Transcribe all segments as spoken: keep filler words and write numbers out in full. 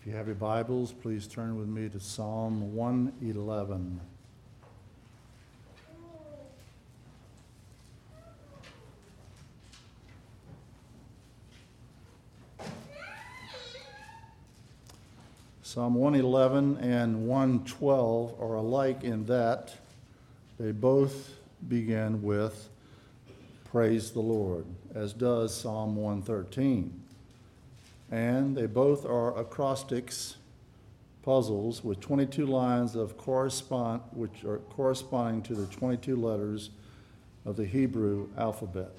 you have your Bibles, please turn with me to Psalm one eleven. Psalm one eleven and one twelve are alike in that they both begin with praise the Lord, as does Psalm one thirteen. And they both are acrostics, puzzles with twenty-two lines of correspond, which are corresponding to the twenty-two letters of the Hebrew alphabet.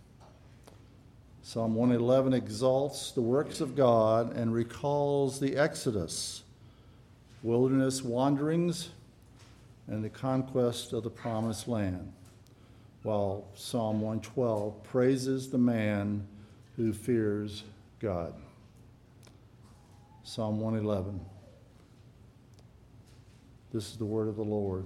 Psalm one eleven exalts the works of God and recalls the Exodus, wilderness wanderings, and the conquest of the promised land, while Psalm one twelve praises the man who fears God. Psalm one eleven. This is the word of the Lord.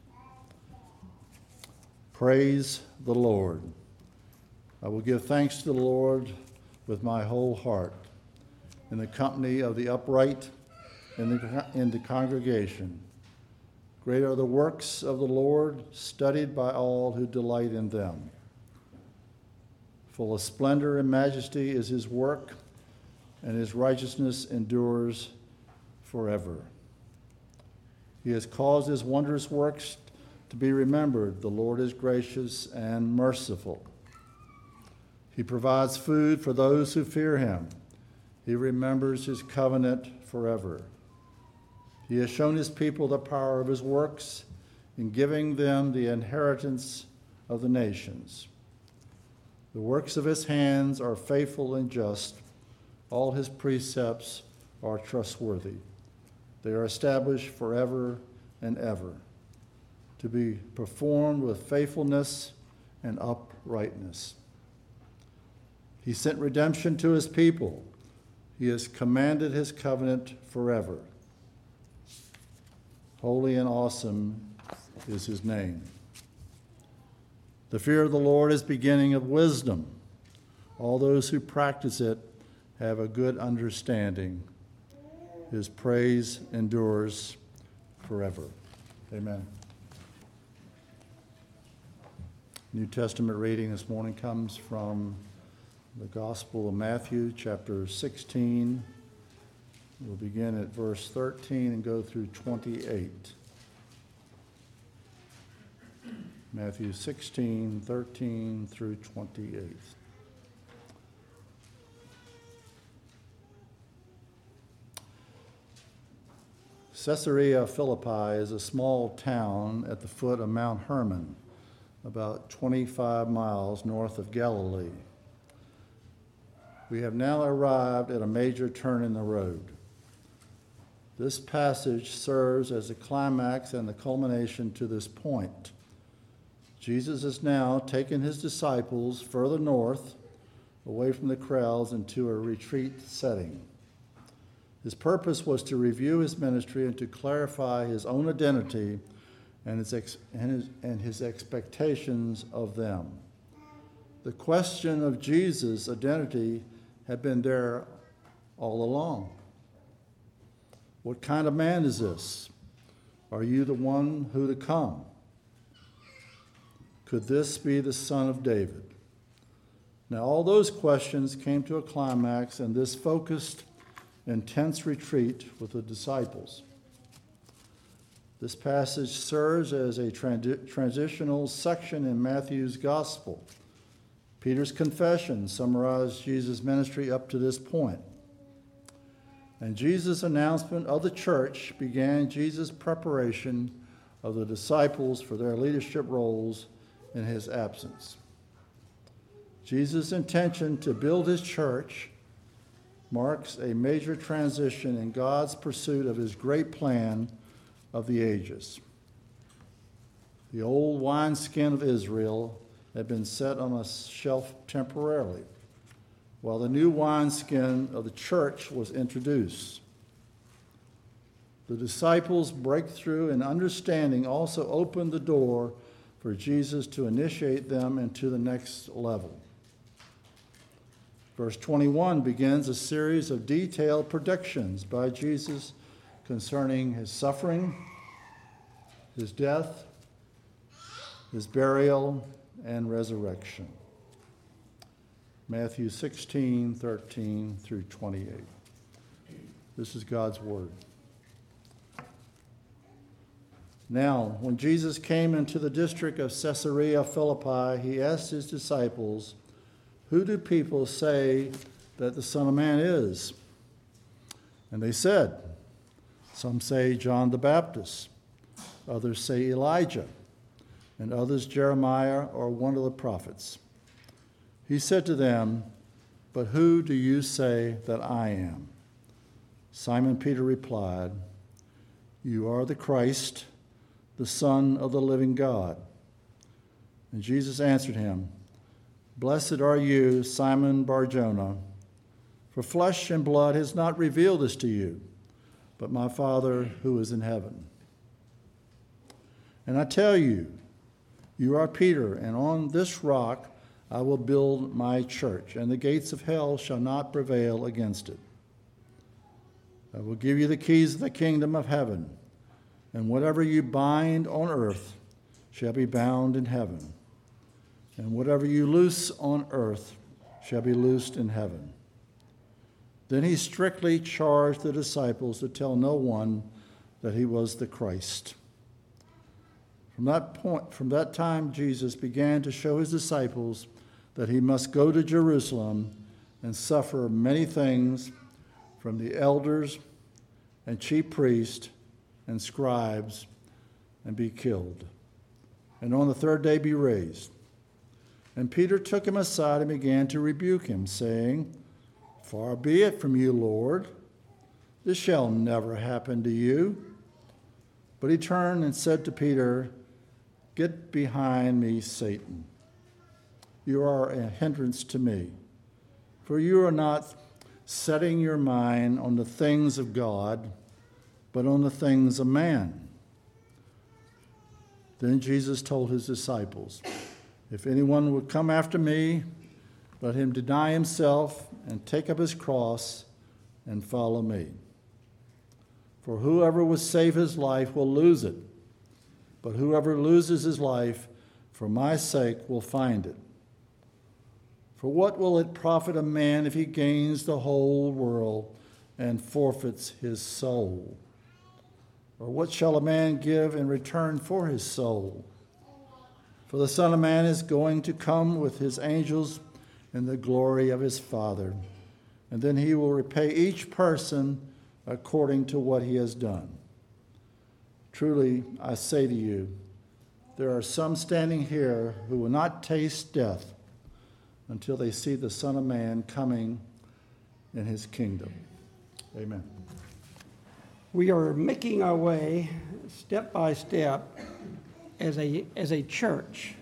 Praise the Lord. I will give thanks to the Lord with my whole heart, in the company of the upright in the, in the congregation. Great are the works of the Lord, studied by all who delight in them. Full of splendor and majesty is his work, and his righteousness endures forever. He has caused his wondrous works to be remembered. The Lord is gracious and merciful. He provides food for those who fear him. He remembers his covenant forever. He has shown his people the power of his works in giving them the inheritance of the nations. The works of his hands are faithful and just. All his precepts are trustworthy. They are established forever and ever, to be performed with faithfulness and uprightness. He sent redemption to his people. He has commanded his covenant forever. Holy and awesome is his name. The fear of the Lord is beginning of wisdom. All those who practice it have a good understanding. His praise endures forever. Amen. New Testament reading this morning comes from the Gospel of Matthew, chapter sixteen. We'll begin at verse thirteen and go through twenty-eight. Matthew sixteen, thirteen through twenty-eight. Caesarea Philippi is a small town at the foot of Mount Hermon, about twenty-five miles north of Galilee. We have now arrived at a major turn in the road. This passage serves as a climax and the culmination to this point. Jesus has now taken his disciples further north, away from the crowds, into a retreat setting. His purpose was to review his ministry and to clarify his own identity and his, ex- and his, and his expectations of them. The question of Jesus' identity had been there all along. What kind of man is this? Are you the one who to come? Could this be the son of David? Now, all those questions came to a climax in this focused, intense retreat with the disciples. This passage serves as a transi- transitional section in Matthew's gospel. Peter's confession summarized Jesus' ministry up to this point. And Jesus' announcement of the church began Jesus' preparation of the disciples for their leadership roles in his absence. Jesus' intention to build his church marks a major transition in God's pursuit of his great plan of the ages. The old wineskin of Israel had been set on a shelf temporarily, while the new wineskin of the church was introduced. The disciples' breakthrough in understanding also opened the door for Jesus to initiate them into the next level. Verse twenty-one begins a series of detailed predictions by Jesus concerning his suffering, his death, his burial, and resurrection. Matthew sixteen, thirteen through twenty-eight. This is God's word. Now, when Jesus came into the district of Caesarea Philippi, he asked his disciples, "Who do people say that the Son of Man is?" And they said, "Some say John the Baptist, others say Elijah, and others Jeremiah or one of the prophets." He said to them, "But who do you say that I am?" Simon Peter replied, "You are the Christ, the Son of the living God." And Jesus answered him, "Blessed are you, Simon Bar-Jonah, for flesh and blood has not revealed this to you, but my Father who is in heaven. And I tell you, you are Peter, and on this rock I will build my church, and the gates of hell shall not prevail against it. I will give you the keys of the kingdom of heaven, and whatever you bind on earth shall be bound in heaven, and whatever you loose on earth shall be loosed in heaven." Then he strictly charged the disciples to tell no one that he was the Christ. From that point, from that time, Jesus began to show his disciples that he must go to Jerusalem and suffer many things from the elders and chief priests and scribes and be killed, and on the third day be raised. And Peter took him aside and began to rebuke him, saying, "Far be it from you, Lord. This shall never happen to you." But he turned and said to Peter, "Get behind me, Satan. You are a hindrance to me, for you are not setting your mind on the things of God, but on the things of man." Then Jesus told his disciples, "If anyone would come after me, let him deny himself and take up his cross and follow me. For whoever would save his life will lose it, but whoever loses his life for my sake will find it. For what will it profit a man if he gains the whole world and forfeits his soul? Or what shall a man give in return for his soul? For the Son of Man is going to come with his angels in the glory of his Father, and then he will repay each person according to what he has done. Truly, I say to you, there are some standing here who will not taste death until they see the Son of Man coming in his kingdom." Amen. We are making our way step by step as a as a church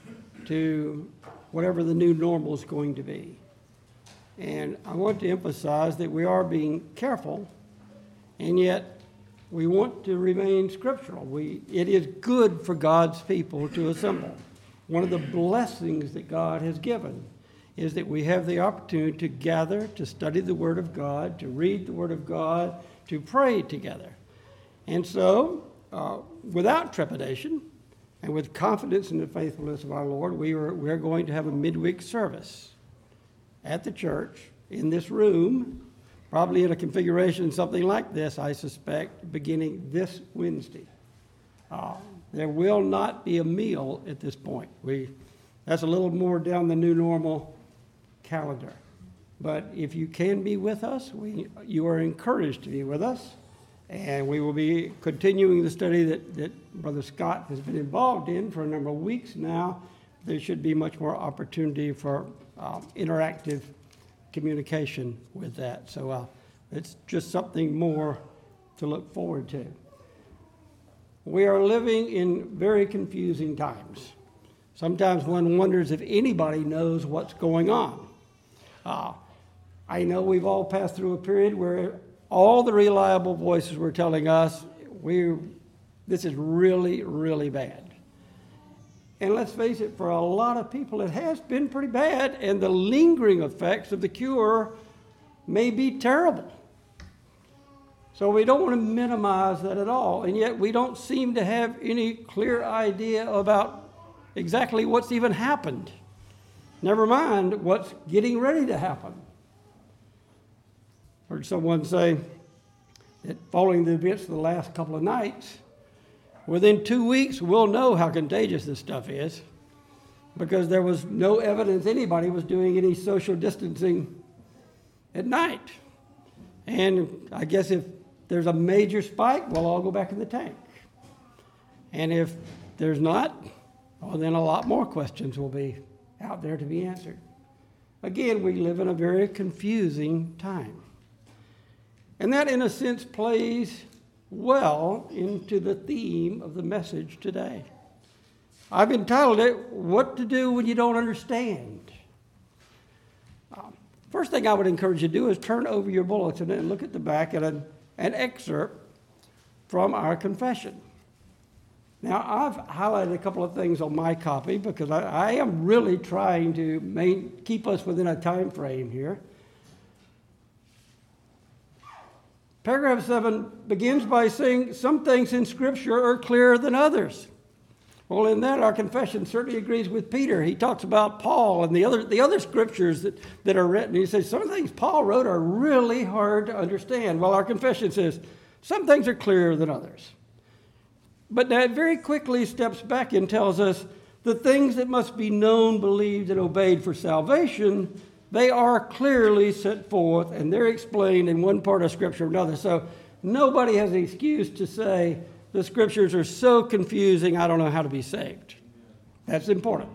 to whatever the new normal is going to be. And I want to emphasize that we are being careful, and yet we want to remain scriptural. We, it is good for God's people to assemble. One of the blessings that God has given is that we have the opportunity to gather, to study the Word of God, to read the Word of God, to pray together. And so, uh, without trepidation and with confidence in the faithfulness of our Lord, we are, we are going to have a midweek service at the church in this room, probably in a configuration something like this, I suspect, beginning this Wednesday. Uh, there will not be a meal at this point. We, that's a little more down the new normal calendar. But if you can be with us, we, you are encouraged to be with us. And we will be continuing the study that, that Brother Scott has been involved in for a number of weeks now. There should be much more opportunity for uh, interactive communication with that. So uh, it's just something more to look forward to. We are living in very confusing times. Sometimes one wonders if anybody knows what's going on. Uh, I know we've all passed through a period where all the reliable voices were telling us we this is really, really bad. And let's face it, for a lot of people, it has been pretty bad, and the lingering effects of the cure may be terrible. So we don't want to minimize that at all, and yet we don't seem to have any clear idea about exactly what's even happened. Never mind what's getting ready to happen. Heard someone say that following the events of the last couple of nights, within two weeks we'll know how contagious this stuff is, because there was no evidence anybody was doing any social distancing at night. And I guess if there's a major spike, we'll all go back in the tank. And if there's not, well, then a lot more questions will be out there to be answered. Again, we live in a very confusing time. And that, in a sense, plays well into the theme of the message today. I've entitled it, What to Do When You Don't Understand. Um, first thing I would encourage you to do is turn over your bulletin and look at the back at an, an excerpt from our confession. Now, I've highlighted a couple of things on my copy because I, I am really trying to main, keep us within a time frame here. Paragraph seven begins by saying some things in Scripture are clearer than others. Well, in that, our confession certainly agrees with Peter. He talks about Paul and the other, the other Scriptures that, that are written. He says some things Paul wrote are really hard to understand. Well, our confession says some things are clearer than others. But that very quickly steps back and tells us the things that must be known, believed, and obeyed for salvation, they are clearly set forth, and they're explained in one part of Scripture or another. So nobody has an excuse to say the Scriptures are so confusing, I don't know how to be saved. That's important.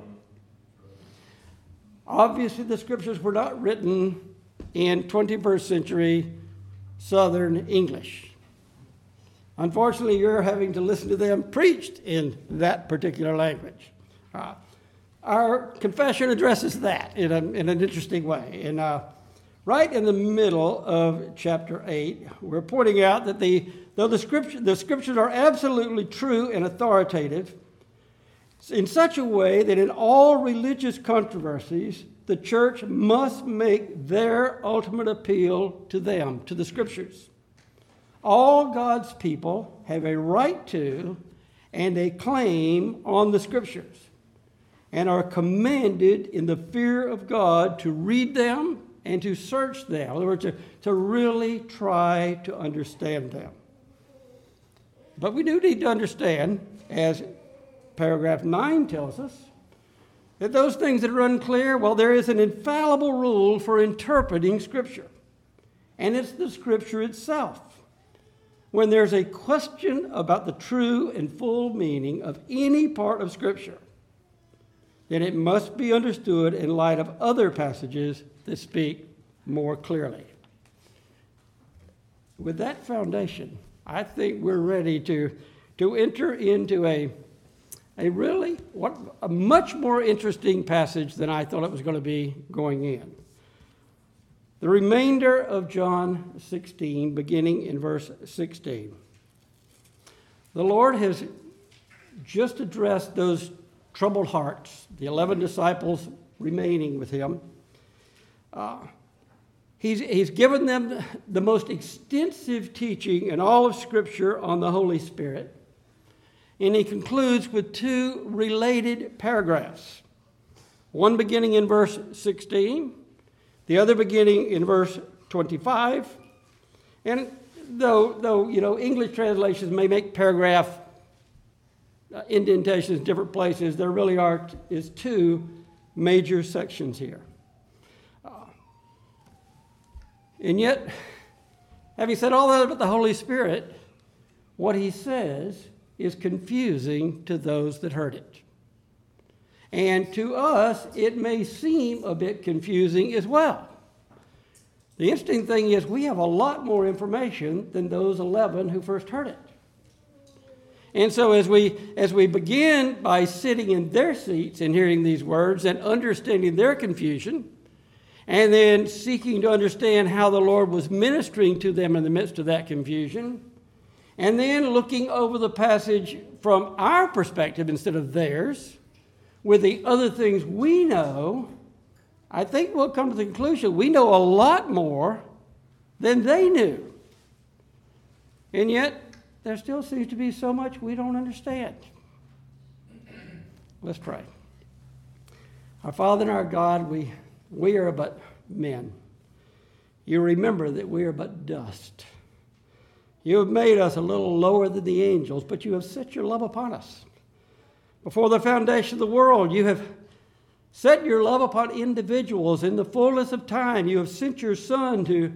Obviously, the Scriptures were not written in twenty-first century Southern English. Unfortunately, you're having to listen to them preached in that particular language. Uh, our confession addresses that in, a, in an interesting way. And uh, right in the middle of chapter eight, we're pointing out that the, though the, scripture, the scriptures are absolutely true and authoritative, in such a way that in all religious controversies, the church must make their ultimate appeal to them, to the Scriptures. All God's people have a right to and a claim on the Scriptures and are commanded in the fear of God to read them and to search them. In other words, to, to really try to understand them. But we do need to understand, as paragraph nine tells us, that those things that are unclear, well, there is an infallible rule for interpreting Scripture, and it's the Scripture itself. When there's a question about the true and full meaning of any part of Scripture, then it must be understood in light of other passages that speak more clearly. With that foundation, I think we're ready to, to enter into a, a really, what, a much more interesting passage than I thought it was going to be going in. The remainder of John sixteen, beginning in verse sixteen. The Lord has just addressed those troubled hearts, the eleven disciples remaining with him. Uh, he's, he's given them the most extensive teaching in all of Scripture on the Holy Spirit. And he concludes with two related paragraphs. One beginning in verse sixteen, the other beginning in verse twenty-five. And though, though you know, English translations may make paragraph uh, indentations in different places, there really are is two major sections here. Uh, and yet, having said all that about the Holy Spirit, what he says is confusing to those that heard it. And to us, it may seem a bit confusing as well. The interesting thing is we have a lot more information than those eleven who first heard it. And so as we, as we begin by sitting in their seats and hearing these words and understanding their confusion, and then seeking to understand how the Lord was ministering to them in the midst of that confusion, and then looking over the passage from our perspective instead of theirs, with the other things we know, I think we'll come to the conclusion we know a lot more than they knew. And yet, there still seems to be so much we don't understand. Let's pray. Our Father and our God, we, we are but men. You remember that we are but dust. You have made us a little lower than the angels, but you have set your love upon us. Before the foundation of the world, you have set your love upon individuals. In the fullness of time, you have sent your Son to,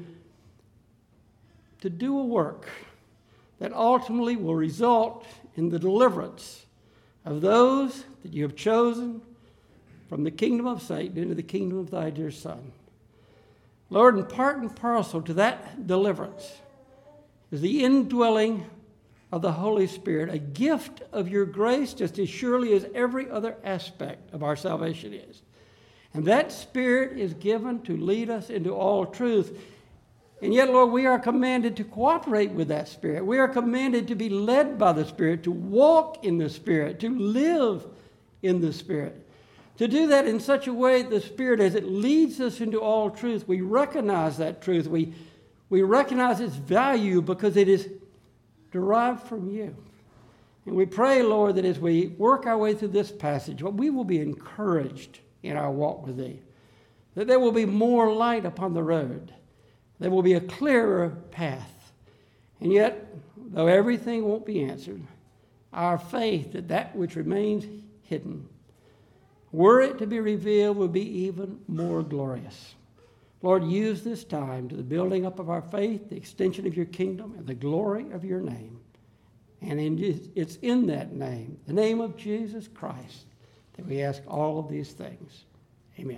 to do a work that ultimately will result in the deliverance of those that you have chosen from the kingdom of Satan into the kingdom of thy dear Son. Lord, and part and parcel to that deliverance is the indwelling of the Holy Spirit, a gift of your grace just as surely as every other aspect of our salvation is. And that Spirit is given to lead us into all truth. And yet, Lord, we are commanded to cooperate with that Spirit. We are commanded to be led by the Spirit, to walk in the Spirit, to live in the Spirit. To do that in such a way, the Spirit, as it leads us into all truth, we recognize that truth. We, we recognize its value because it is derived from you. And we pray, Lord, that as we work our way through this passage, we will be encouraged in our walk with thee, that there will be more light upon the road. There will be a clearer path. And yet, though everything won't be answered, our faith that that which remains hidden, were it to be revealed, would be even more glorious. Lord, use this time to the building up of our faith, the extension of your kingdom, and the glory of your name. And in, it's in that name, the name of Jesus Christ, that we ask all of these things. Amen.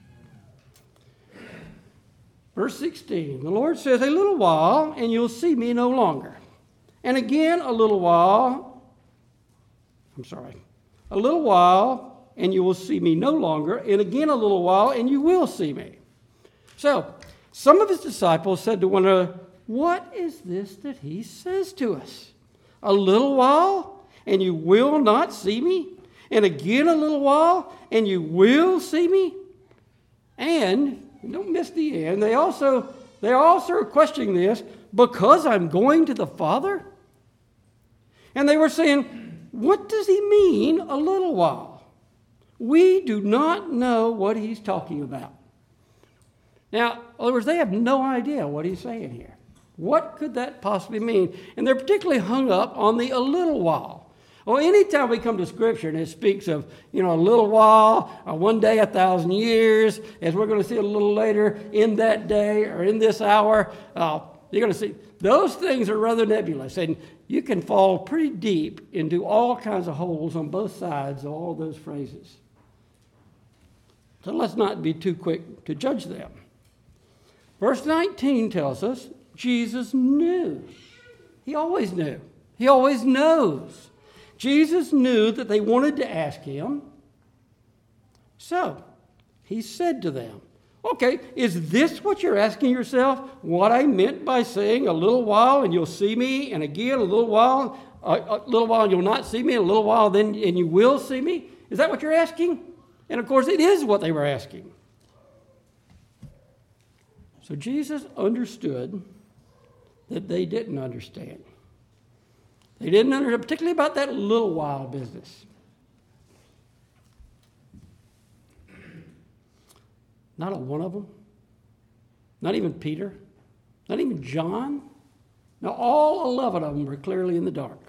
Verse sixteen, the Lord says, a little while, and you'll see me no longer. And again, a little while, I'm sorry, a little while, and you will see me no longer. And again, a little while, and you will see me. So, some of his disciples said to one another, what is this that he says to us? A little while, and you will not see me? And again a little while, and you will see me? And, don't miss the end, they also, they also are questioning this, because I'm going to the Father? And they were saying, what does he mean, a little while? We do not know what he's talking about. Now, in other words, they have no idea what he's saying here. What could that possibly mean? And they're particularly hung up on the a little while. Well, anytime we come to Scripture and it speaks of, you know, a little while, or one day, a thousand years, as we're going to see a little later, in that day or in this hour, uh, you're going to see those things are rather nebulous. And you can fall pretty deep into all kinds of holes on both sides of all those phrases. So let's not be too quick to judge them. Verse nineteen tells us Jesus knew. He always knew. He always knows. Jesus knew that they wanted to ask him. So he said to them, okay, is this what you're asking yourself? What I meant by saying a little while and you'll see me, and again a little while, a, a little while and you'll not see me, and a little while then and you will see me? Is that what you're asking? And of course it is what they were asking. So Jesus understood that they didn't understand. They didn't understand, particularly about that little while business. Not a one of them. Not even Peter. Not even John. Now, all eleven of them were clearly in the dark.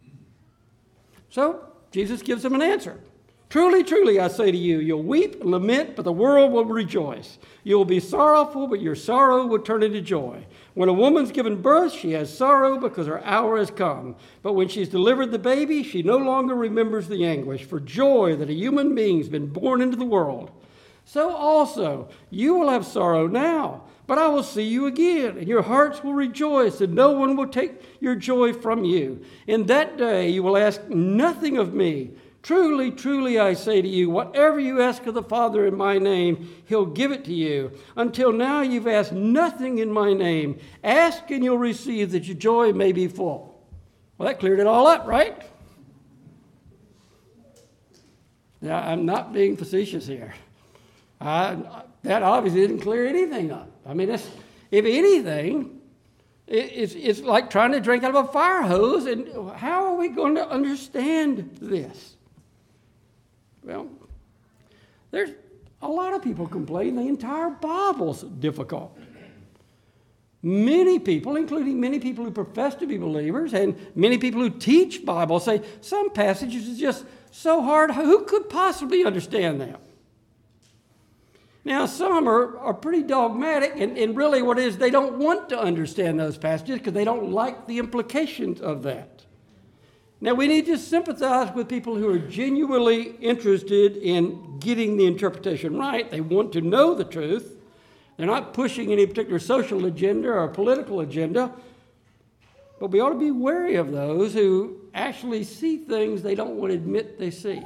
So, Jesus gives them an answer. Truly, truly, I say to you, you'll weep and lament, but the world will rejoice. You will be sorrowful, but your sorrow will turn into joy. When a woman's given birth, she has sorrow because her hour has come. But when she's delivered the baby, she no longer remembers the anguish for joy that a human being's been born into the world. So also, you will have sorrow now, but I will see you again, and your hearts will rejoice, and no one will take your joy from you. In that day, you will ask nothing of me. Truly, truly, I say to you, whatever you ask of the Father in my name, he'll give it to you. Until now, you've asked nothing in my name. Ask and you'll receive, that your joy may be full. Well, that cleared it all up, right? Now, I'm not being facetious here. I, that obviously didn't clear anything up. I mean, it's, if anything, it, it's, it's like trying to drink out of a fire hose, and how are we going to understand this? Well, there's a lot of people complain the entire Bible's difficult. Many people, including many people who profess to be believers and many people who teach Bible, say some passages are just so hard, who could possibly understand them? Now, some are, are pretty dogmatic, and, and really what it is, they don't want to understand those passages because they don't like the implications of that. Now, we need to sympathize with people who are genuinely interested in getting the interpretation right. They want to know the truth. They're not pushing any particular social agenda or political agenda. But we ought to be wary of those who actually see things they don't want to admit they see.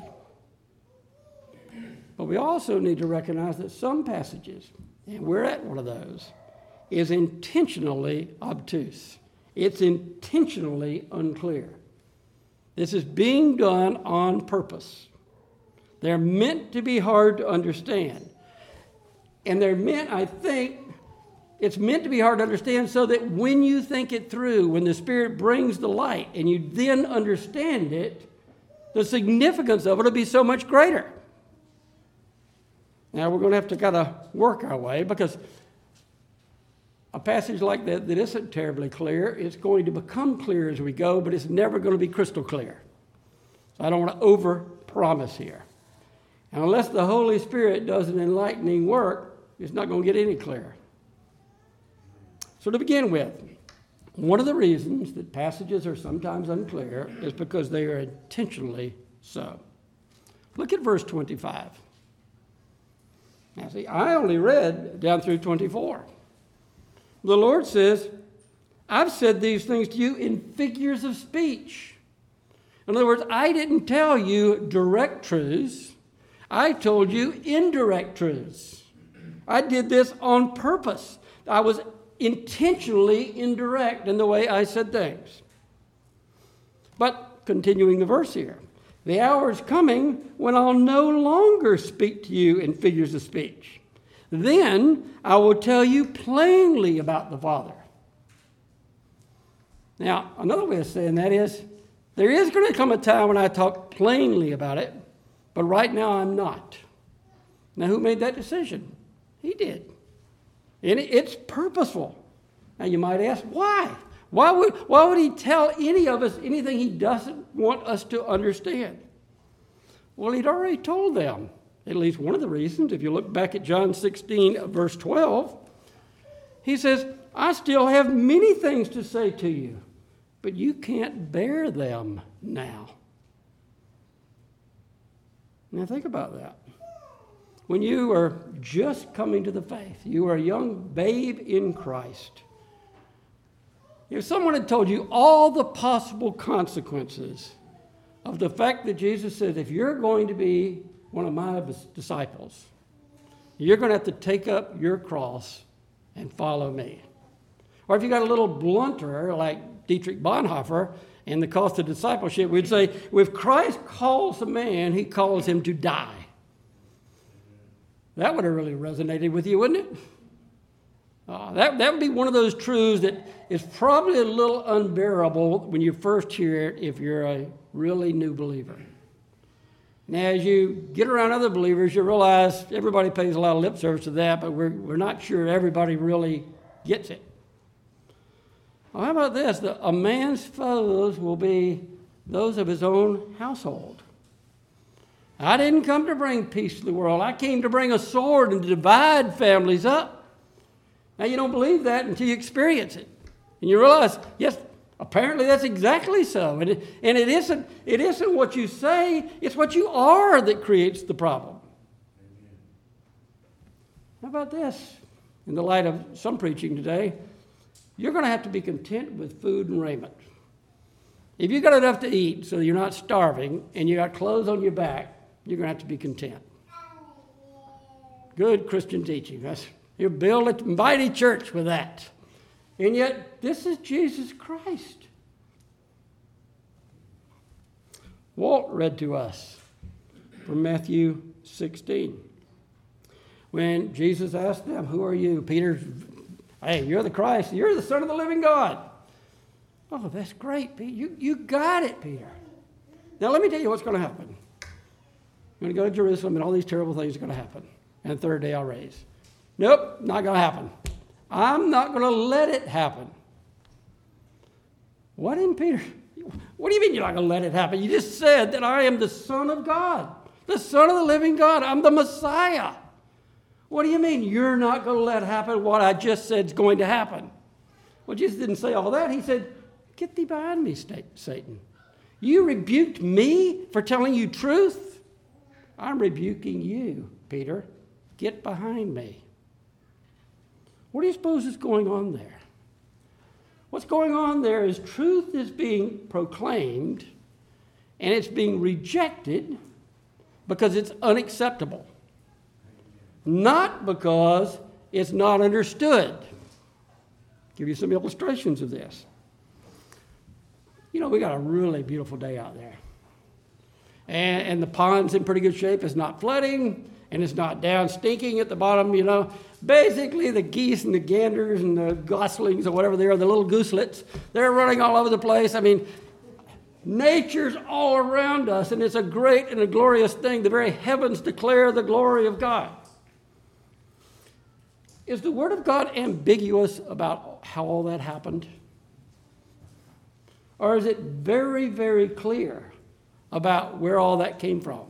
But we also need to recognize that some passages, and we're at one of those, is intentionally obtuse. It's intentionally unclear. This is being done on purpose. They're meant to be hard to understand. And they're meant, I think, it's meant to be hard to understand so that when you think it through, when the Spirit brings the light and you then understand it, the significance of it will be so much greater. Now, we're going to have to kind of work our way, because a passage like that that isn't terribly clear, it's going to become clear as we go, but it's never going to be crystal clear. So I don't want to over-promise here. And unless the Holy Spirit does an enlightening work, it's not going to get any clearer. So to begin with, one of the reasons that passages are sometimes unclear is because they are intentionally so. Look at verse twenty-five. Now see, I only read down through twenty-four. The Lord says, I've said these things to you in figures of speech. In other words, I didn't tell you direct truths. I told you indirect truths. I did this on purpose. I was intentionally indirect in the way I said things. But continuing the verse here, the hour is coming when I'll no longer speak to you in figures of speech. Then I will tell you plainly about the Father. Now, another way of saying that is, there is going to come a time when I talk plainly about it, but right now I'm not. Now, who made that decision? He did. And it's purposeful. Now, you might ask, why? Why would, why would he tell any of us anything he doesn't want us to understand? Well, he'd already told them. At least one of the reasons, if you look back at John sixteen, verse twelve, he says, I still have many things to say to you, but you can't bear them now. Now think about that. When you are just coming to the faith, you are a young babe in Christ. If someone had told you all the possible consequences of the fact that Jesus says, if you're going to be one of my disciples, you're going to have to take up your cross and follow me. Or if you got a little blunter like Dietrich Bonhoeffer in The Cost of Discipleship, we'd say, if Christ calls a man, he calls him to die. That would have really resonated with you, wouldn't it? Uh, that, that would be one of those truths that is probably a little unbearable when you first hear it if you're a really new believer. Now, as you get around other believers, you realize everybody pays a lot of lip service to that, but we're, we're not sure everybody really gets it. Well, how about this? The, a man's foes will be those of his own household. I didn't come to bring peace to the world. I came to bring a sword and to divide families up. Now, you don't believe that until you experience it. And you realize, yes, apparently that's exactly so. And it, and it isn't, it isn't what you say, it's what you are that creates the problem. How about this? In the light of some preaching today, you're going to have to be content with food and raiment. If you've got enough to eat so you're not starving and you got clothes on your back, you're going to have to be content. Good Christian teaching. That's, you build a mighty church with that. And yet, this is Jesus Christ. Walt read to us from Matthew sixteen. When Jesus asked them, who are you? Peter, hey, you're the Christ. You're the Son of the living God. Oh, that's great, Peter. You, you got it, Peter. Now, let me tell you what's going to happen. I'm going to go to Jerusalem, and all these terrible things are going to happen. And the third day I'll raise. Nope, not going to happen. I'm not going to let it happen. What in Peter? What do you mean you're not going to let it happen? You just said that I am the Son of God, the Son of the living God. I'm the Messiah. What do you mean you're not going to let happen what I just said is going to happen? Well, Jesus didn't say all that. He said, get thee behind me, Satan. You rebuked me for telling you truth. I'm rebuking you, Peter. Get behind me. What do you suppose is going on there? What's going on there is truth is being proclaimed and it's being rejected because it's unacceptable. Not because it's not understood. I'll give you some illustrations of this. You know, we got a really beautiful day out there. And, and the pond's in pretty good shape. It's not flooding, and it's not down stinking at the bottom, you know. Basically, the geese and the ganders and the goslings or whatever they are, the little gooselets, they're running all over the place. I mean, nature's all around us, and it's a great and a glorious thing. The very heavens declare the glory of God. Is the Word of God ambiguous about how all that happened? Or is it very, very clear about where all that came from?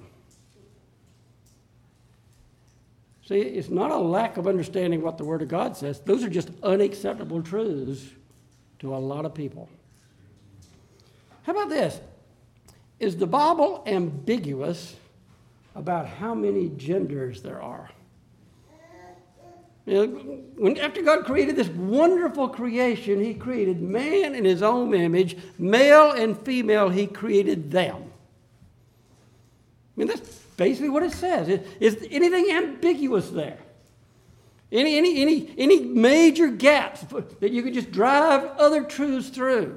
See, it's not a lack of understanding what the Word of God says. Those are just unacceptable truths to a lot of people. How about this? Is the Bible ambiguous about how many genders there are? You know, when, after God created this wonderful creation, He created man in His own image. Male and female, He created them. I mean, that's basically what it says. Is, is anything ambiguous there? Any, any, any, any major gaps that you could just drive other truths through?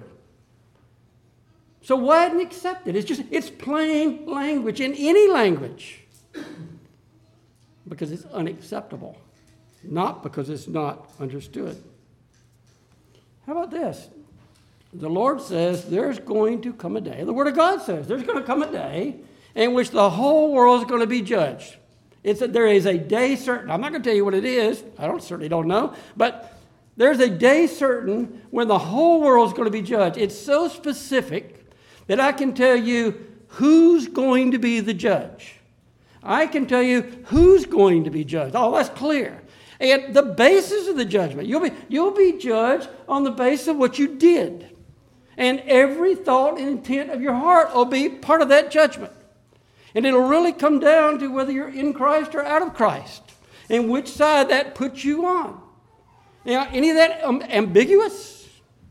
So why didn't accept it? It's just, it's plain language in any language. Because it's unacceptable. Not because it's not understood. How about this? The Lord says there's going to come a day, the Word of God says there's going to come a day in which the whole world is going to be judged. It's a, there is a day certain. I'm not going to tell you what it is. I don't certainly don't know. But there's a day certain when the whole world is going to be judged. It's so specific that I can tell you who's going to be the judge. I can tell you who's going to be judged. Oh, that's clear. And the basis of the judgment, you'll be, you'll be judged on the basis of what you did. And every thought and intent of your heart will be part of that judgment. And it'll really come down to whether you're in Christ or out of Christ, and which side that puts you on. Now, any of that um, ambiguous?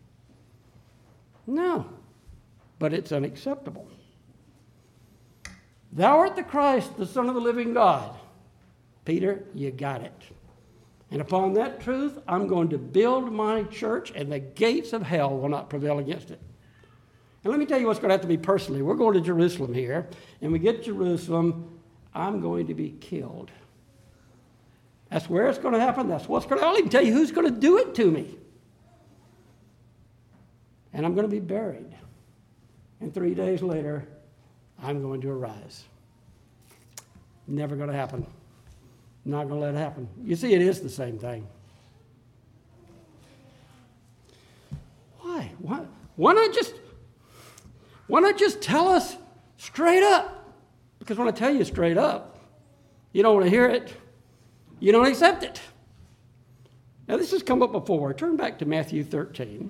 No, but it's unacceptable. Thou art the Christ, the Son of the living God. Peter, you got it. And upon that truth, I'm going to build my church, and the gates of hell will not prevail against it. And let me tell you what's going to have to be personally. We're going to Jerusalem here, and we get to Jerusalem, I'm going to be killed. That's where it's going to happen. That's what's going to happen. I'll even tell you who's going to do it to me. And I'm going to be buried. And three days later, I'm going to arise. Never going to happen. Not going to let it happen. You see, it is the same thing. Why? Why, why not just, why not just tell us straight up? Because when I tell you straight up, you don't want to hear it. You don't accept it. Now, this has come up before. Turn back to Matthew thirteen.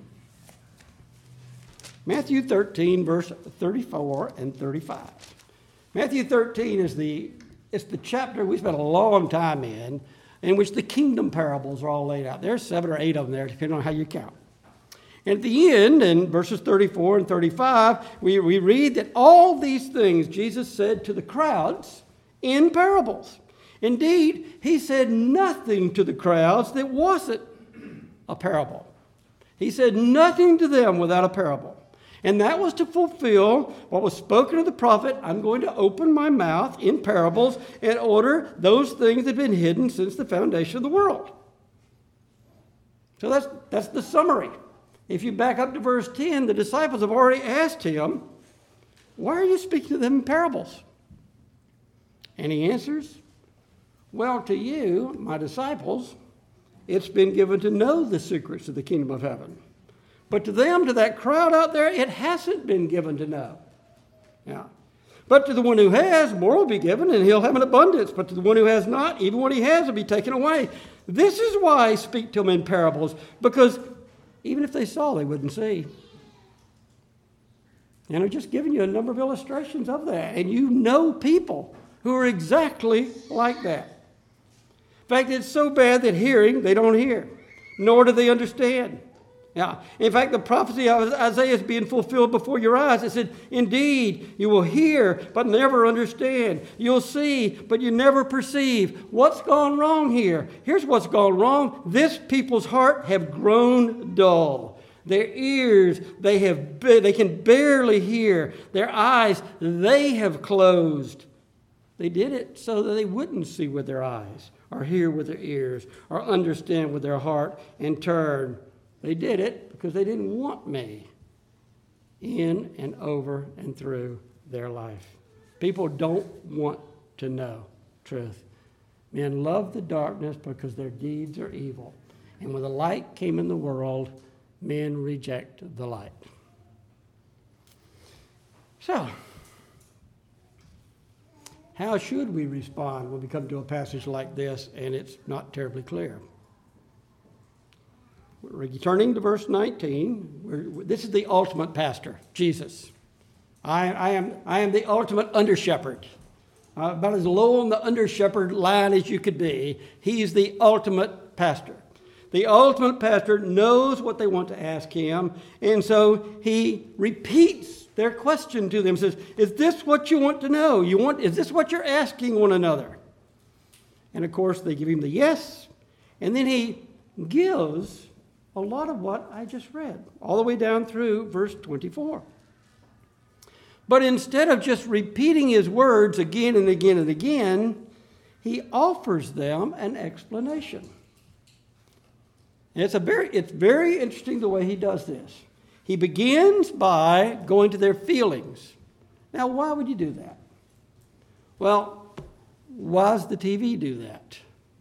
Matthew thirteen, verse thirty-four and thirty-five. Matthew thirteen is the It's the chapter we spent a long time in, in which the kingdom parables are all laid out. There's seven or eight of them there, depending on how you count. And at the end, in verses thirty-four and thirty-five, we, we read that all these things Jesus said to the crowds in parables. Indeed, he said nothing to the crowds that wasn't a parable. He said nothing to them without a parable. And that was to fulfill what was spoken of the prophet, I'm going to open my mouth in parables in order those things that have been hidden since the foundation of the world. So that's, that's the summary. If you back up to verse ten, the disciples have already asked him, why are you speaking to them in parables? And he answers, well, to you, my disciples, it's been given to know the secrets of the kingdom of heaven. But to them, to that crowd out there, it hasn't been given to know. Yeah. But to the one who has, more will be given, and he'll have an abundance. But to the one who has not, even what he has will be taken away. This is why I speak to them in parables, because even if they saw, they wouldn't see. And I'm just giving you a number of illustrations of that. And you know people who are exactly like that. In fact, it's so bad that hearing, they don't hear, nor do they understand. Yeah. In fact, the prophecy of Isaiah is being fulfilled before your eyes. It said, indeed, you will hear, but never understand. You'll see, but you never perceive. What's gone wrong here? Here's what's gone wrong. This people's heart have grown dull. Their ears, they have they can barely hear. Their eyes, they have closed. They did it so that they wouldn't see with their eyes, or hear with their ears, or understand with their heart and turn. They did it because they didn't want me in and over and through their life. People don't want to know truth. Men love the darkness because their deeds are evil. And when the light came in the world, men reject the light. So, how should we respond when we come to a passage like this and it's not terribly clear? We're returning to verse nineteen. We're, this is the ultimate pastor, Jesus. I, I am, I am the ultimate under-shepherd. Uh, about as low on the under-shepherd line as you could be. He's the ultimate pastor. The ultimate pastor knows what they want to ask him, and so he repeats their question to them. Says, is this what you want to know? You want? Is this what you're asking one another? And of course, they give him the yes, and then he gives a lot of what I just read, all the way down through verse twenty-four. But instead of just repeating his words again and again and again, he offers them an explanation. And it's a very, it's very interesting the way he does this. He begins by going to their feelings. Now, why would you do that? Well, why does the T V do that?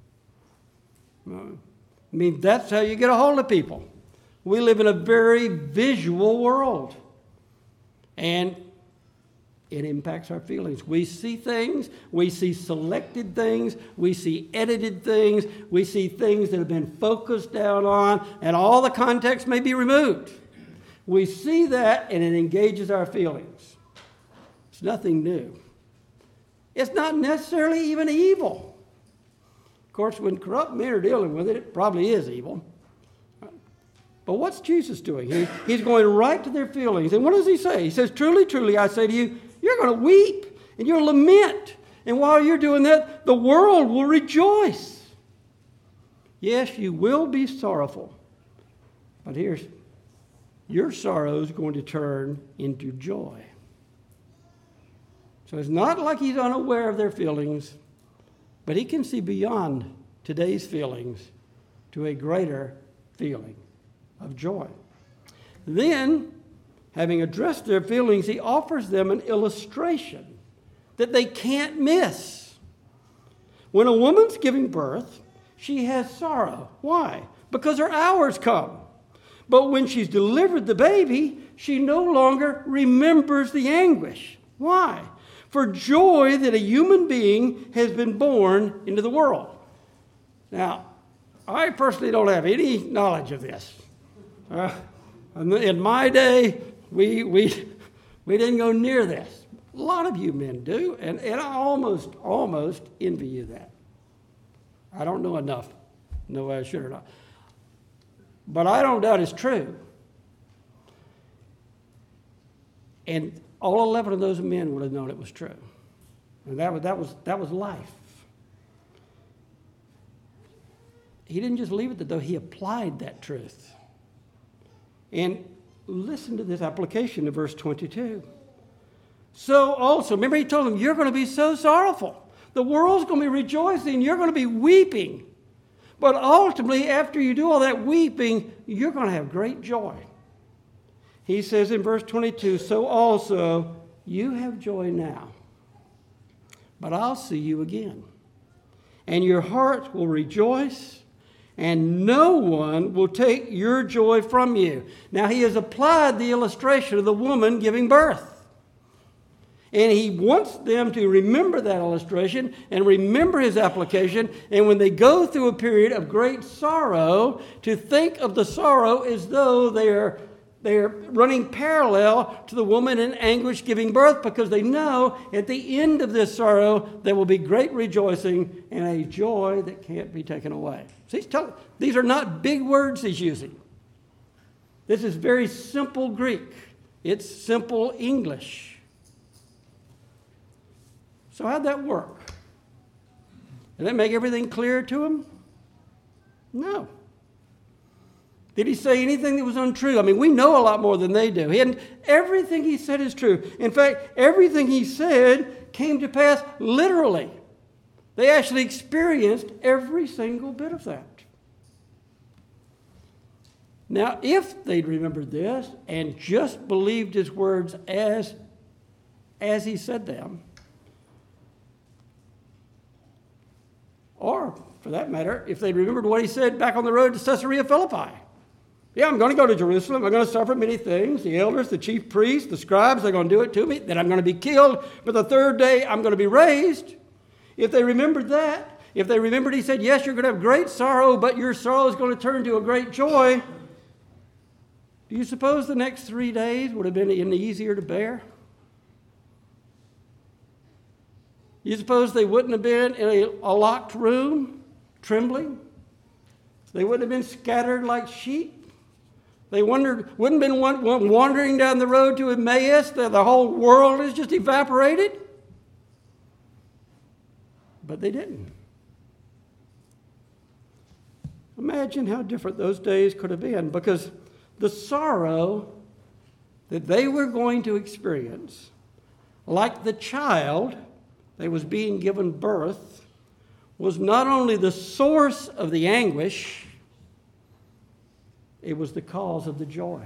I mean, that's how you get a hold of people. We live in a very visual world. And it impacts our feelings. We see things, we see selected things, we see edited things, we see things that have been focused down on, and all the context may be removed. We see that, and it engages our feelings. It's nothing new. It's not necessarily even evil. Of course, when corrupt men are dealing with it, it probably is evil. But what's Jesus doing? He, he's going right to their feelings. And what does he say? He says, truly, truly, I say to you, you're going to weep and you'll lament. And while you're doing that, the world will rejoice. Yes, you will be sorrowful. But here's, your sorrow is going to turn into joy. So it's not like he's unaware of their feelings, but he can see beyond today's feelings to a greater feeling of joy. Then, having addressed their feelings, he offers them an illustration that they can't miss. When a woman's giving birth, she has sorrow. Why? Because her hour's come. But when she's delivered the baby, she no longer remembers the anguish. Why? For joy that a human being has been born into the world. Now, I personally don't have any knowledge of this. Uh, in my day, we, we, we didn't go near this. A lot of you men do, and, and I almost, almost envy you that. I don't know enough. No way I should or not. But I don't doubt it's true. And all eleven of those men would have known it was true. And that was, that was, that was life. He didn't just leave it there, though. He applied that truth. And listen to this application of verse twenty-two. So also, remember he told them, you're going to be so sorrowful. The world's going to be rejoicing. You're going to be weeping. But ultimately, after you do all that weeping, you're going to have great joy. He says in verse twenty-two, so also you have joy now, but I'll see you again. And your heart will rejoice, and no one will take your joy from you. Now, he has applied the illustration of the woman giving birth. And he wants them to remember that illustration and remember his application. And when they go through a period of great sorrow, to think of the sorrow as though they're, they're running parallel to the woman in anguish giving birth, because they know at the end of this sorrow there will be great rejoicing and a joy that can't be taken away. So he's telling, these are not big words he's using. This is very simple Greek. It's simple English. So how'd that work? Did that make everything clear to him? No. Did he say anything that was untrue? I mean, we know a lot more than they do. And everything he said is true. In fact, everything he said came to pass literally. They actually experienced every single bit of that. Now, if they'd remembered this and just believed his words as, as he said them, or, for that matter, if they remembered what he said back on the road to Caesarea Philippi. Yeah, I'm going to go to Jerusalem. I'm going to suffer many things. The elders, the chief priests, the scribes, they're going to do it to me. Then I'm going to be killed. But the third day, I'm going to be raised. If they remembered that, if they remembered he said, yes, you're going to have great sorrow, but your sorrow is going to turn to a great joy, do you suppose the next three days would have been any easier to bear? You suppose they wouldn't have been in a, a locked room, trembling? They wouldn't have been scattered like sheep? They wondered, wouldn't have been one, one wandering down the road to Emmaus, that the whole world has just evaporated? But they didn't. Imagine how different those days could have been, because the sorrow that they were going to experience, like the child that was being given birth, was not only the source of the anguish, it was the cause of the joy.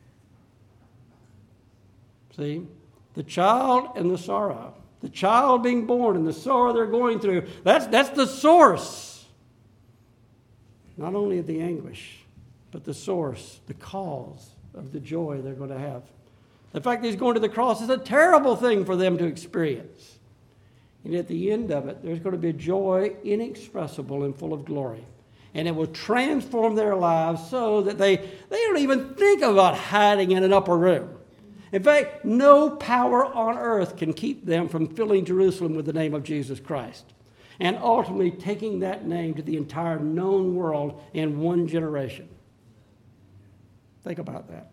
See? The child and the sorrow. The child being born and the sorrow they're going through, that's, that's the source. Not only of the anguish, but the source, the cause of the joy they're going to have. The fact that he's going to the cross is a terrible thing for them to experience. And at the end of it, there's going to be a joy inexpressible and full of glory. And it will transform their lives so that they, they don't even think about hiding in an upper room. In fact, no power on earth can keep them from filling Jerusalem with the name of Jesus Christ, and ultimately taking that name to the entire known world in one generation. Think about that.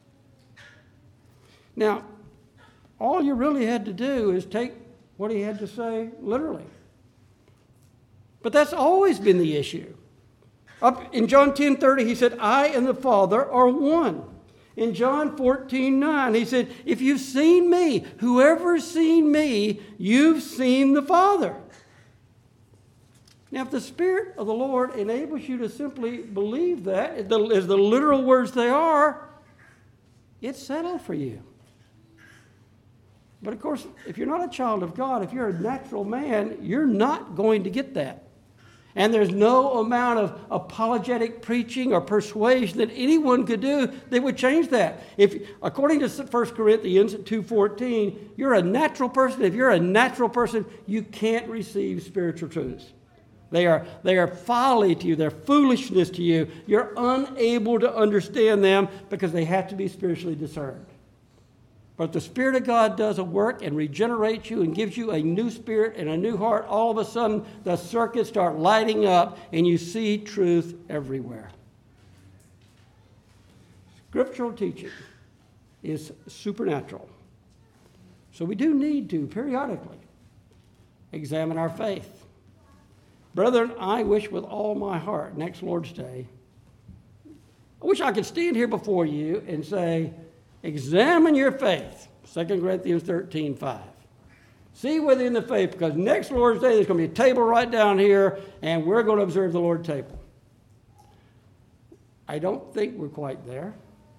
Now, all you really had to do is take what he had to say literally. But that's always been the issue. Up in John ten thirty, he said, I and the Father are one. In John fourteen nine, he said, if you've seen me, whoever's seen me, you've seen the Father. Now, if the Spirit of the Lord enables you to simply believe that, as the literal words they are, it's settled for you. But of course, if you're not a child of God, if you're a natural man, you're not going to get that. And there's no amount of apologetic preaching or persuasion that anyone could do that would change that. If, according to First Corinthians two fourteen, you're a natural person. If you're a natural person, you can't receive spiritual truths. They are, they are folly to you. They're foolishness to you. You're unable to understand them because they have to be spiritually discerned. But the Spirit of God does a work and regenerates you and gives you a new spirit and a new heart. All of a sudden, the circuits start lighting up and you see truth everywhere. Scriptural teaching is supernatural. So we do need to periodically examine our faith. Brethren, I wish with all my heart next Lord's Day I wish I could stand here before you and say, examine your faith, Second Corinthians thirteen five. See whether in the faith, because next Lord's Day there's going to be a table right down here, and we're going to observe the Lord's table. I don't think we're quite there.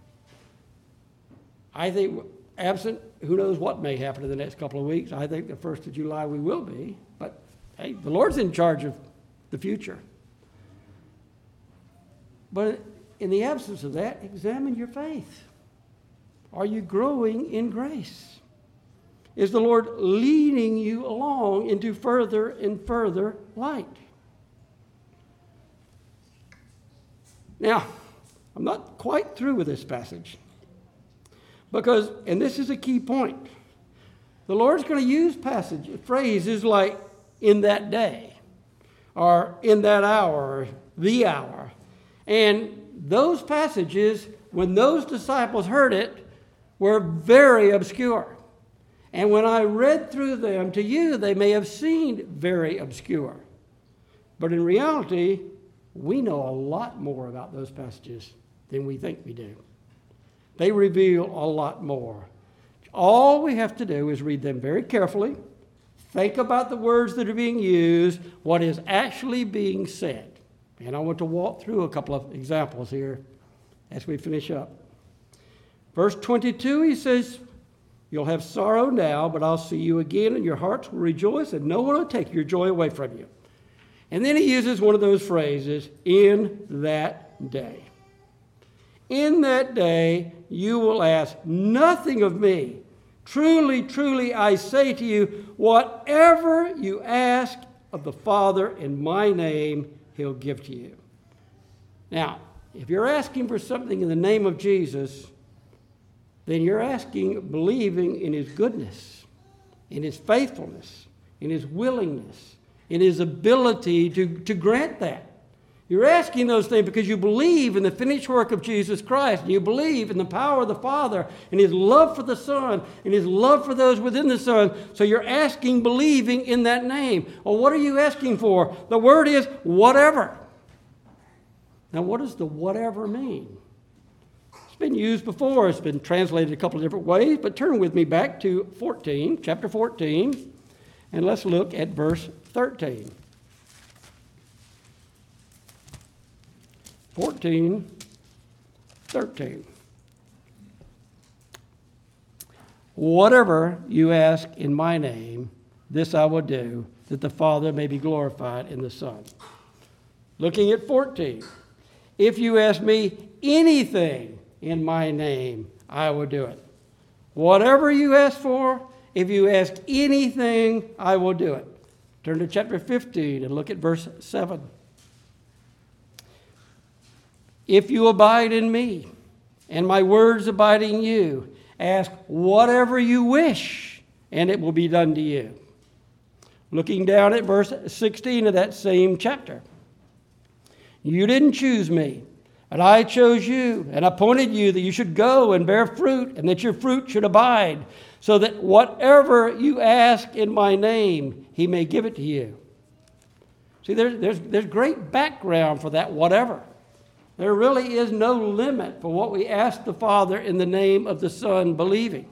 I think, absent, who knows what may happen in the next couple of weeks. I think the first of July we will be, but hey, the Lord's in charge of the future. But in the absence of that, examine your faith. Are you growing in grace? Is the Lord leading you along into further and further light? Now, I'm not quite through with this passage because, and this is a key point, the Lord's going to use passage phrases like in that day or in that hour or the hour. And those passages, when those disciples heard it, were very obscure. And when I read through them to you, they may have seemed very obscure. But in reality, we know a lot more about those passages than we think we do. They reveal a lot more. All we have to do is read them very carefully, think about the words that are being used, what is actually being said. And I want to walk through a couple of examples here as we finish up. Verse twenty-two, he says, you'll have sorrow now, but I'll see you again, and your hearts will rejoice, and no one will take your joy away from you. And then he uses one of those phrases, in that day. In that day, you will ask nothing of me. Truly, truly, I say to you, whatever you ask of the Father in my name, he'll give to you. Now, if you're asking for something in the name of Jesus, then you're asking, believing in his goodness, in his faithfulness, in his willingness, in his ability to, to grant that. You're asking those things because you believe in the finished work of Jesus Christ, and you believe in the power of the Father, and his love for the Son, and his love for those within the Son. So you're asking, believing in that name. Well, what are you asking for? The word is whatever. Now, what does the whatever mean? It's been used before. It's been translated a couple of different ways, but turn with me back to fourteen, chapter fourteen, and let's look at verse thirteen. fourteen, thirteen. Whatever you ask in my name, this I will do, that the Father may be glorified in the Son. Looking at fourteen. If you ask me anything in my name, I will do it. Whatever you ask for, if you ask anything, I will do it. Turn to chapter fifteen and look at verse seven. If you abide in me, and my words abide in you, ask whatever you wish, and it will be done to you. Looking down at verse sixteen of that same chapter. You didn't choose me, and I chose you, and appointed you that you should go and bear fruit, and that your fruit should abide, so that whatever you ask in my name, he may give it to you. See, there's, there's, there's great background for that whatever. There really is no limit for what we ask the Father in the name of the Son, believing.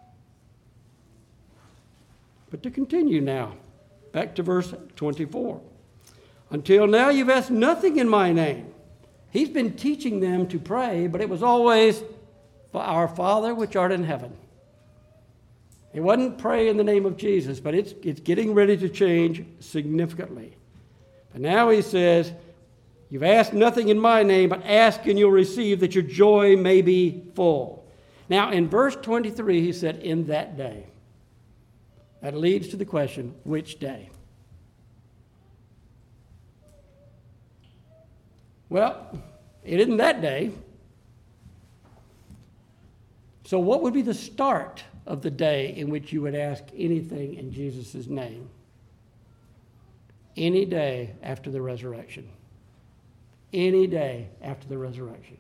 But to continue now, back to verse twenty-four. Until now you've asked nothing in my name. He's been teaching them to pray, but it was always for our Father which art in heaven. It wasn't pray in the name of Jesus, but it's, it's getting ready to change significantly. But now he says, you've asked nothing in my name, but ask and you'll receive, that your joy may be full. Now, in verse twenty-three, he said, in that day. That leads to the question, which day? Well, it isn't that day. So what would be the start of the day in which you would ask anything in Jesus' name? Any day after the resurrection. Any day after the resurrection.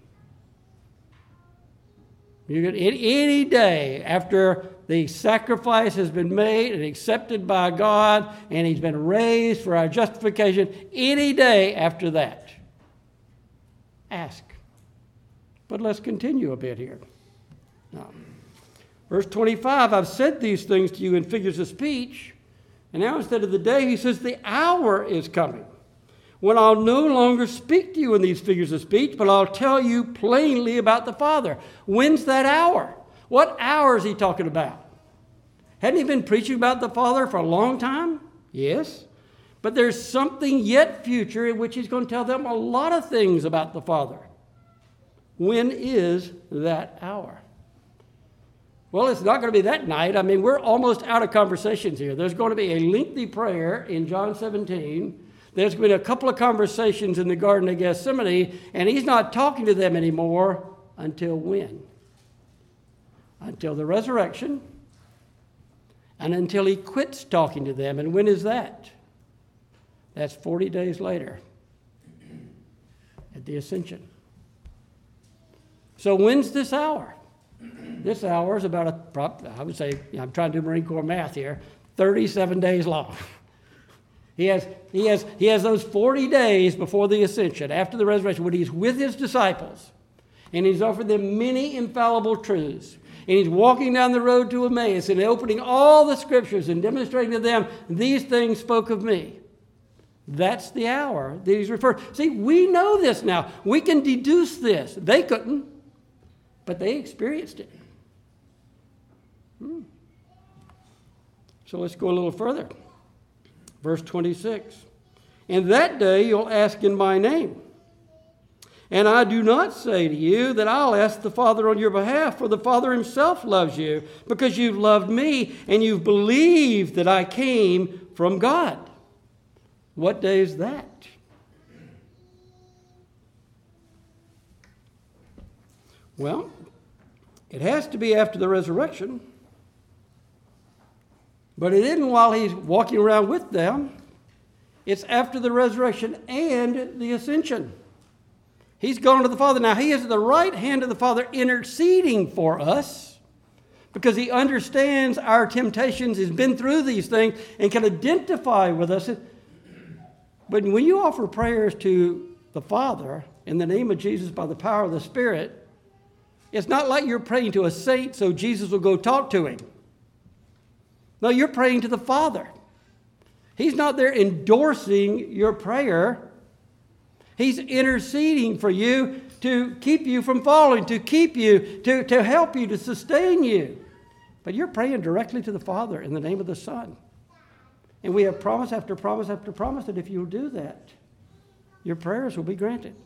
You could, any day after the sacrifice has been made and accepted by God and he's been raised for our justification, any day after that, ask. But let's continue a bit here. Now, verse twenty-five, I've said these things to you in figures of speech, and now instead of the day, he says, the hour is coming when I'll no longer speak to you in these figures of speech, but I'll tell you plainly about the Father. When's that hour? What hour is he talking about? Hadn't he been preaching about the Father for a long time? Yes. But there's something yet future in which he's going to tell them a lot of things about the Father. When is that hour? Well, it's not going to be that night. I mean, we're almost out of conversations here. There's going to be a lengthy prayer in John seventeen. There's been a couple of conversations in the Garden of Gethsemane, and he's not talking to them anymore until when? Until the resurrection, and until he quits talking to them. And when is that? That's forty days later at the ascension. So when's this hour? This hour is about, a, I would say, I'm trying to do Marine Corps math here, thirty-seven days long. He has, he has, he has those forty days before the ascension, after the resurrection, when he's with his disciples, and he's offered them many infallible truths. And he's walking down the road to Emmaus and opening all the scriptures and demonstrating to them, these things spoke of me. That's the hour that he's referring. See, we know this now. We can deduce this. They couldn't, but they experienced it. Hmm. So let's go a little further. Verse twenty-six. And that day you'll ask in my name. And I do not say to you that I'll ask the Father on your behalf, for the Father himself loves you, because you've loved me and you've believed that I came from God. What day is that? Well, it has to be after the resurrection. But it isn't while he's walking around with them. It's after the resurrection and the ascension. He's gone to the Father. Now, he is at the right hand of the Father interceding for us because he understands our temptations, has been through these things, and can identify with us. But when you offer prayers to the Father in the name of Jesus by the power of the Spirit, it's not like you're praying to a saint so Jesus will go talk to him. No, you're praying to the Father. He's not there endorsing your prayer. He's interceding for you to keep you from falling, to keep you, to, to help you, to sustain you. But you're praying directly to the Father in the name of the Son. And we have promise after promise after promise that if you'll do that, your prayers will be granted.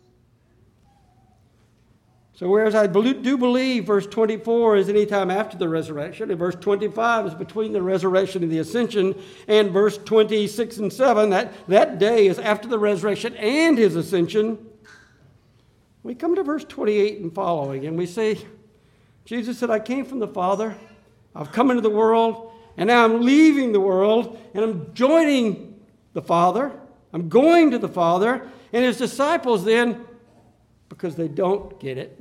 So whereas I do believe verse twenty-four is any time after the resurrection, and verse twenty-five is between the resurrection and the ascension, and verse twenty-six and seven, that, that day is after the resurrection and his ascension, we come to verse twenty-eight and following, and we say, Jesus said, I came from the Father, I've come into the world, and now I'm leaving the world, and I'm joining the Father, I'm going to the Father, and his disciples then, because they don't get it.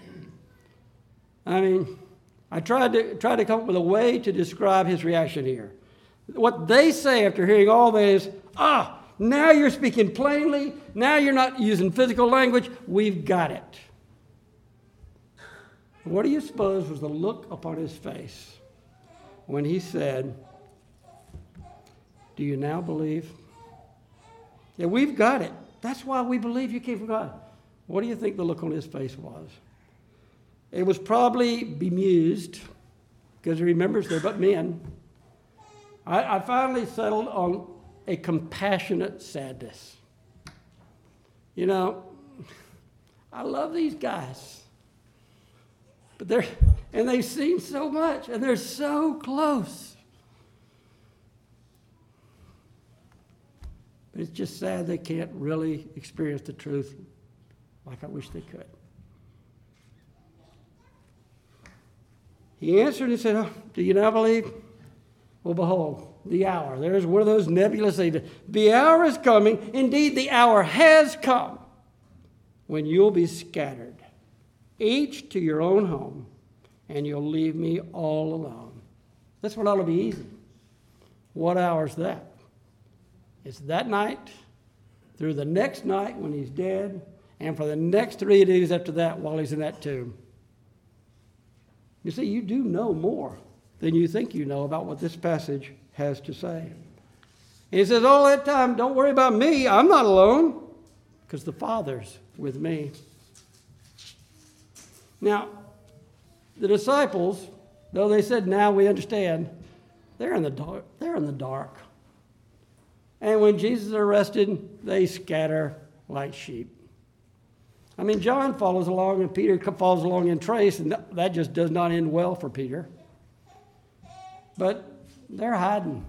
I mean, I tried to try to come up with a way to describe his reaction here. What they say after hearing all that is, ah, now you're speaking plainly. Now you're not using physical language. We've got it. What do you suppose was the look upon his face when he said, do you now believe? Yeah, we've got it. That's why we believe you came from God. What do you think the look on his face was? It was probably bemused, because he remembers they're but men. I, I finally settled on a compassionate sadness. You know, I love these guys. But they're, and they've seen so much, and they're so close. But it's just sad they can't really experience the truth like I wish they could. He answered and said, oh, do you now believe? Well, behold, the hour. There's one of those nebulous things. The hour is coming. Indeed, the hour has come when you'll be scattered, each to your own home, and you'll leave me all alone. That's what ought to be easy. What hour is that? It's that night through the next night when he's dead, and for the next three days after that while he's in that tomb. You see, you do know more than you think you know about what this passage has to say. And he says, all that time, don't worry about me. I'm not alone because the Father's with me. Now, the disciples, though they said, now we understand, they're in the dark. They're in the dark. And when Jesus is arrested, they scatter like sheep. I mean, John follows along and Peter follows along in trace, and that just does not end well for Peter. But they're hiding.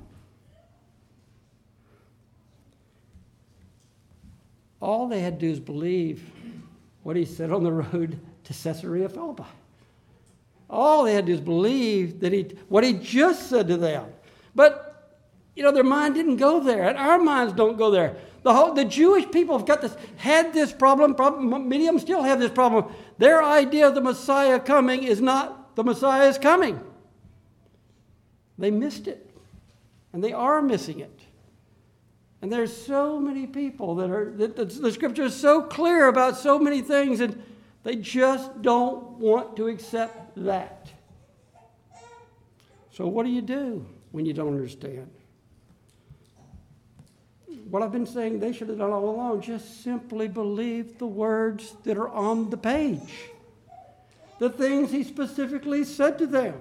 All they had to do is believe what he said on the road to Caesarea Philippi. All they had to do is believe that he, what he just said to them. But, you know, their mind didn't go there, and our minds don't go there. The whole, the Jewish people have got this, had this problem, problem, many of them still have this problem. Their idea of the Messiah coming is not the Messiah is coming. They missed it, and they are missing it. And there's so many people that are, that the, the scripture is so clear about so many things, and they just don't want to accept that. So what do you do when you don't understand? What I've been saying they should have done all along, just simply believe the words that are on the page. The things he specifically said to them.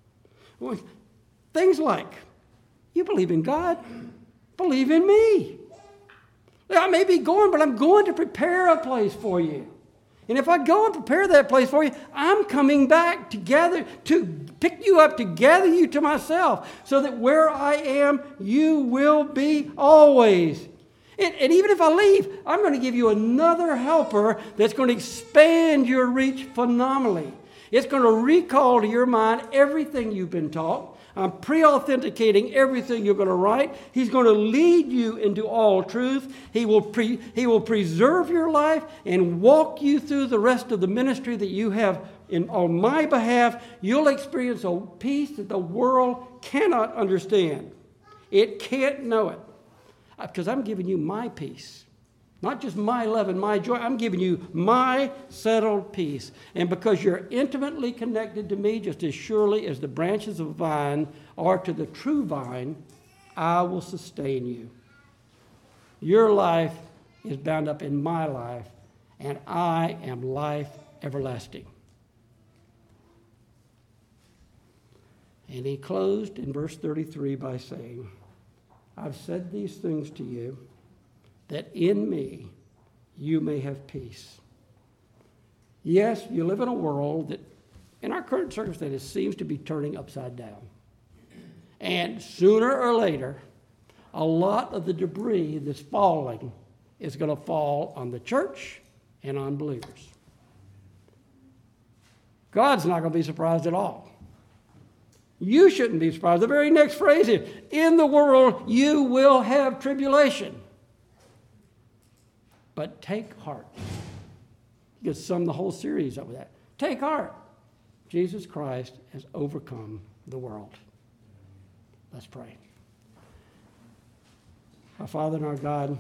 Things like, you believe in God, believe in me. I may be going, but I'm going to prepare a place for you. And if I go and prepare that place for you, I'm coming back to gather, to pick you up, to gather you to myself, so that where I am, you will be always. And, and even if I leave, I'm going to give you another helper that's going to expand your reach phenomenally. It's going to recall to your mind everything you've been taught. I'm pre-authenticating everything you're going to write. He's going to lead you into all truth. He will, pre, he will preserve your life and walk you through the rest of the ministry that you have in, on my behalf. You'll experience a peace that the world cannot understand. It can't know it. Because I'm giving you my peace. Not just my love and my joy. I'm giving you my settled peace. And because you're intimately connected to me, just as surely as the branches of a vine are to the true vine, I will sustain you. Your life is bound up in my life, and I am life everlasting. And he closed in verse thirty-three by saying, I've said these things to you, that in me you may have peace. Yes, you live in a world that, in our current circumstances, seems to be turning upside down. And sooner or later, a lot of the debris that's falling is going to fall on the church and on believers. God's not going to be surprised at all. You shouldn't be surprised. The very next phrase is, in the world you will have tribulation. But take heart. You could sum the whole series up with that. Take heart. Jesus Christ has overcome the world. Let's pray. Our Father and our God,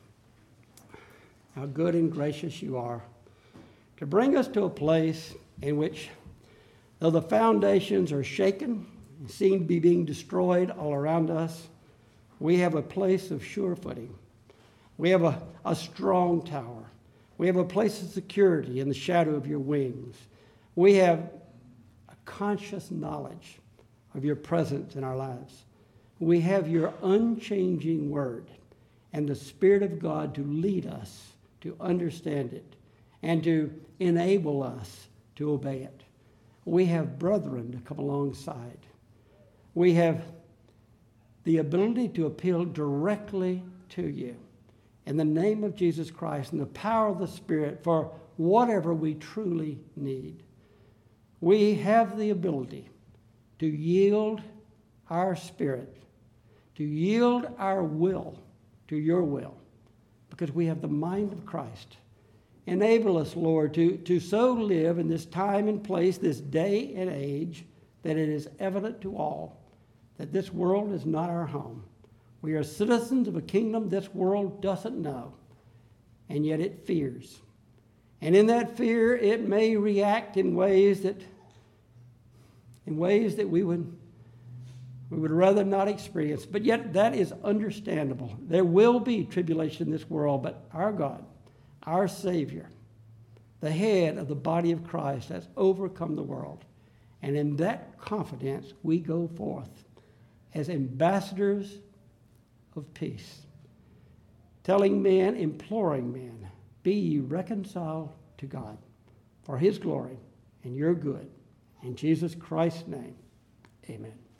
how good and gracious you are to bring us to a place in which, though the foundations are shaken and seem to be being destroyed all around us, we have a place of sure footing. We have a, a strong tower. We have a place of security in the shadow of your wings. We have a conscious knowledge of your presence in our lives. We have your unchanging word and the Spirit of God to lead us to understand it and to enable us to obey it. We have brethren to come alongside. We have the ability to appeal directly to you in the name of Jesus Christ and the power of the Spirit for whatever we truly need. We have the ability to yield our spirit, to yield our will to your will, because we have the mind of Christ. Enable us, Lord, to, to so live in this time and place, this day and age, that it is evident to all that this world is not our home. We are citizens of a kingdom this world doesn't know, and yet it fears. And in that fear, it may react in ways that, in ways that we would, we would rather not experience. But yet that is understandable. There will be tribulation in this world, but our God, our Savior, the head of the body of Christ, has overcome the world. And in that confidence, we go forth as ambassadors of peace, telling men, imploring men, be ye reconciled to God for his glory and your good. In Jesus Christ's name, amen.